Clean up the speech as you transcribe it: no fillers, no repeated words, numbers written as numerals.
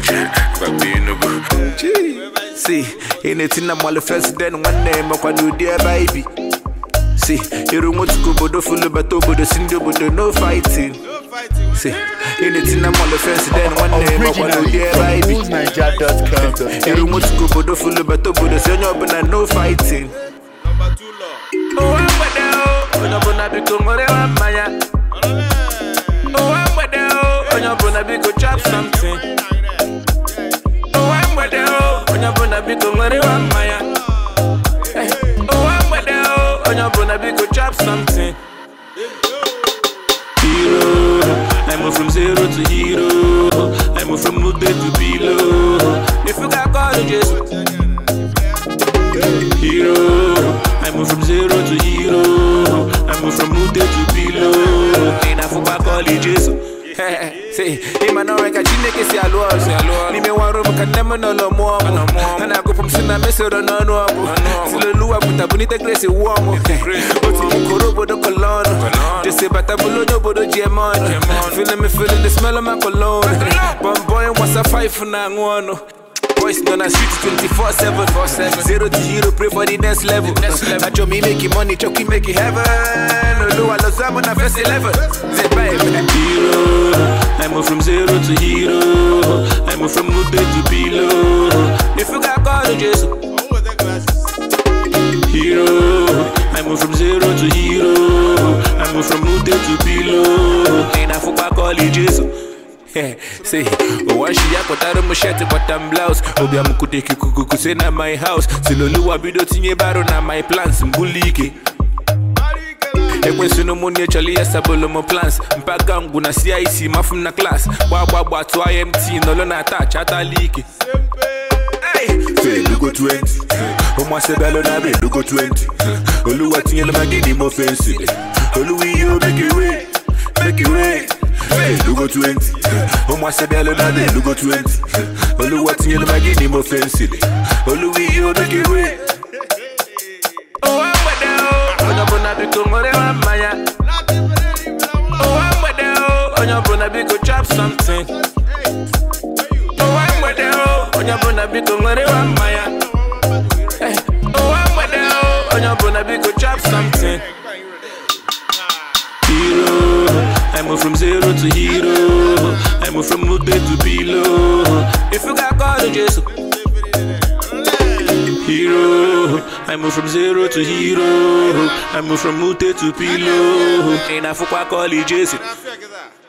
See, in it in a first then one name of one dear baby. See, you don't want to go but full of but the single but no fighting. See, in it in a first then one name of one dear baby. You don't want to go but full of but the single but no fighting. Oh, I'm with you. I'm gonna be going Maya. Oh, I'm with you. I'm gonna be go chop something. Oh, I'm with you. I'm gonna be go Maya. Oh, I'm with you. I'm gonna be go chop something. Hero, I move from zero to hero. I move from good to below. If you got colleges, hero. I move from zero to hero. I move from good to below. In a football colleges. Say, in my no I can't see a lot. Nime one room can never know more. And I go from Sina Messor on no. Still a lua with a bonita grace warm. But you could over the cologne. Just say, but I will know about the Gemon. Feeling the smell of my cologne. But boy, what's a 5 for 9 Boys gonna street 24/7. Zero to hero, pray for the next level. I show me making money, Chucky make it heaven. No, I love someone at first 11. Hero, I move from zero to hero. I move from good to below. If you got colleges, hero, I move from zero to hero. I move from good to below. In a football colleges. Say, oh, why she got out of my shirt but I'm blouse. Obi am could take you say na my house. Silolu abido tinye baro na my plans mbulike. Ekwe sino money chali yasabolo mo plans. Mpaga nguna CIC mafum na class. Wa to IMT no lo na touch atalike. Say look 20. Omo se belo na be look 20. Oluwa tinye lo magini mo fancy. Oluwi you make it way. Hey, look 20. Omo se belo na be look 20. Oluwa tinye lo magini mo fancy. Oluwi you make it way. Oh, I'm with you. I'm gonna be going Maya. Oh, I'm with you. I'm gonna be go chop something. Oh, I'm with you. I'm gonna be going Maya. Oh, I'm with you. I'm gonna be go chop something. Hero, I move from zero to hero. I move from good to below. If you got colleges, hero, I move from zero to hero. I move from good to below. In a football colleges.